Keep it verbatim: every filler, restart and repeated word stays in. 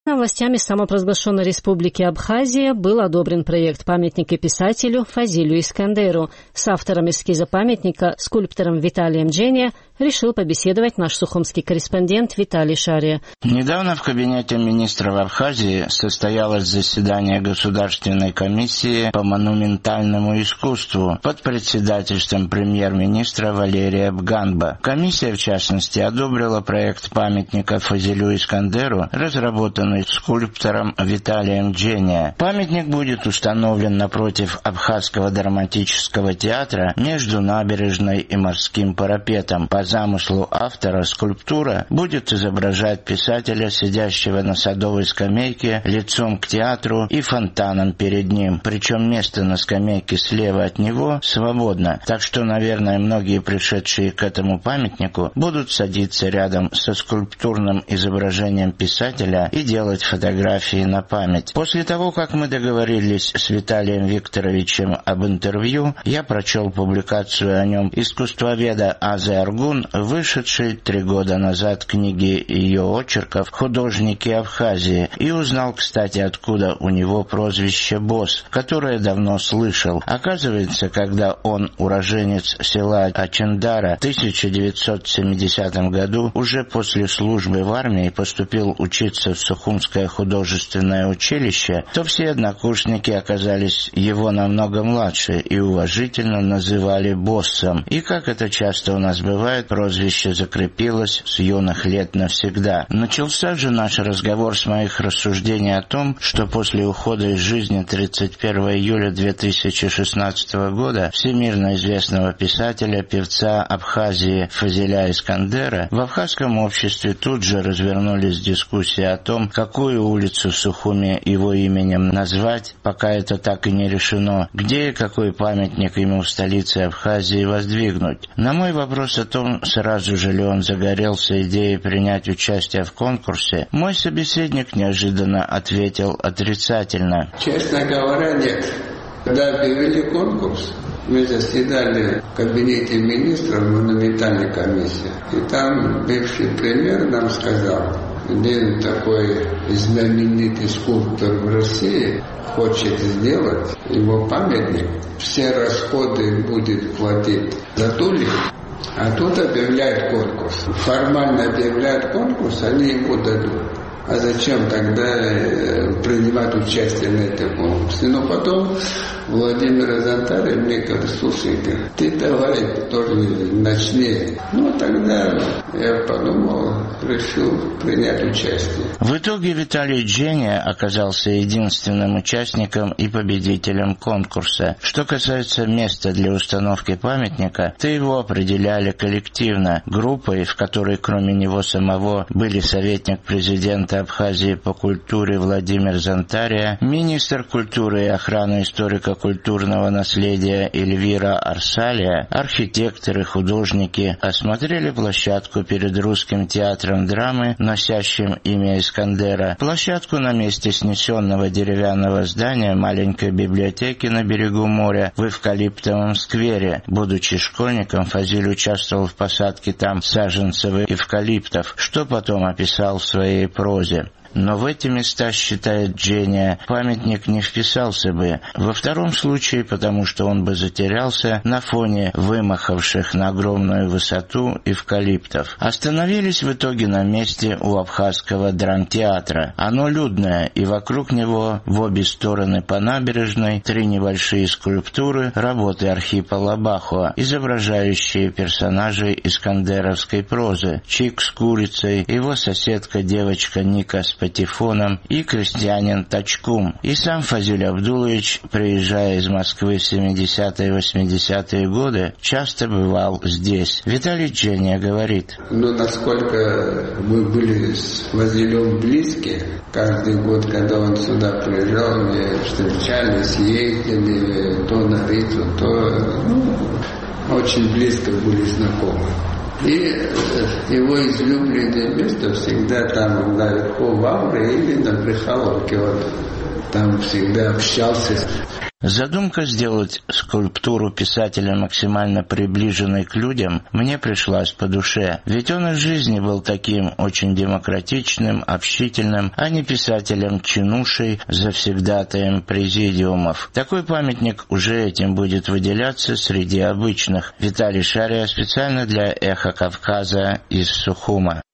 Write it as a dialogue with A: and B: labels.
A: Властями самопровозглашенной республики Абхазия был одобрен проект памятника писателю Фазилю Искандеру. С автором эскиза памятника, скульптором Виталием Джения, решил побеседовать наш сухумский корреспондент Виталий Шария.
B: Недавно в кабинете министров Абхазии состоялось заседание Государственной комиссии по монументальному искусству под председательством премьер-министра Валерия Бганба. Комиссия, в частности, одобрила проект памятника Фазилю Искандеру, разработанный скульптором Виталием Джения. Памятник будет установлен напротив Абхазского драматического театра между набережной и морским парапетом. По замыслу автора скульптура будет изображать писателя, сидящего на садовой скамейке лицом к театру и фонтаном перед ним. Причем место на скамейке слева от него свободно, так что, наверное, многие пришедшие к этому памятнику будут садиться рядом со скульптурным изображением писателя и делать фотографии на память. После того, как мы договорились с Виталием Викторовичем об интервью, я прочел публикацию о нем искусствоведа Азы Аргун, вышедшей три года назад книги ее очерков «Художники Абхазии», и узнал, кстати, откуда у него прозвище «Босс», которое давно слышал. Оказывается, когда он, уроженец села Ачендара, в тысяча девятьсот семидесятом году, уже после службы в армии поступил учиться в Сухум художественное училище, то все однокурсники оказались его намного младше и уважительно называли боссом. И, как это часто у нас бывает, прозвище закрепилось с юных лет навсегда. Начался же наш разговор с моих рассуждений о том, что после ухода из жизни тридцать первого июля две тысячи шестнадцатого года всемирно известного писателя, певца Абхазии Фазиля Искандера, в абхазском обществе тут же развернулись дискуссии о том, какую улицу в Сухуме его именем назвать, пока это так и не решено, где и какой памятник ему в столице Абхазии воздвигнуть. На мой вопрос о том, сразу же ли он загорелся идеей принять участие в конкурсе, мой собеседник неожиданно ответил отрицательно.
C: Честно говоря, нет. Когда объявили конкурс, мы заседали в кабинете министров монументальной комиссии, и там бывший премьер нам сказал: один такой знаменитый скульптор в России хочет сделать его памятник, все расходы будет платить за тулик, а тут объявляют конкурс. Формально объявляют конкурс, они ему дадут. А зачем тогда принимать участие на этом конкурсе? Но потом Владимир Азантарев мне говорит: слушай, ты давай тоже начни. Ну, тогда я подумал, решил принять участие.
B: В итоге Виталий Джения оказался единственным участником и победителем конкурса. Что касается места для установки памятника, то его определяли коллективно, группой, в которой кроме него самого были советник президента Абхазии по культуре Владимир Зантария, министр культуры и охраны историко-культурного наследия Эльвира Арсалия, архитекторы, художники осмотрели площадку перед Русским театром драмы, носящим имя Искандера, площадку на месте снесенного деревянного здания маленькой библиотеки на берегу моря в эвкалиптовом сквере. Будучи школьником, Фазиль участвовал в посадке там саженцев эвкалиптов, что потом описал в своей прозе. Но в эти места, считает Джения, памятник не вписался бы. Во втором случае, потому что он бы затерялся на фоне вымахавших на огромную высоту эвкалиптов. Остановились в итоге на месте у Абхазского драмтеатра. Оно людное, и вокруг него в обе стороны по набережной три небольшие скульптуры работы Архипа Лабахуа, изображающие персонажей искандеровской прозы: Чик с курицей, его соседка-девочка Ника с патефоном и крестьянин Тачкум. И сам Фазиль Абдулович, приезжая из Москвы в семидесятые и восьмидесятые годы, часто бывал здесь. Виталий Джения говорит:
C: Ну, насколько мы были с Фазилем близки, каждый год, когда он сюда приезжал, мы встречались, ездили то на Рицу, то ну, очень близко были знакомы. И его излюбленное место всегда там наверху в Авре или на Брехаловке. Он там всегда общался.
B: Задумка сделать скульптуру писателя максимально приближенной к людям мне пришлась по душе, ведь он и в жизни был таким очень демократичным, общительным, а не писателем-чинушей, завсегдатаем президиумов. Такой памятник уже этим будет выделяться среди обычных. Виталий Шария специально для «Эхо Кавказа» из Сухума.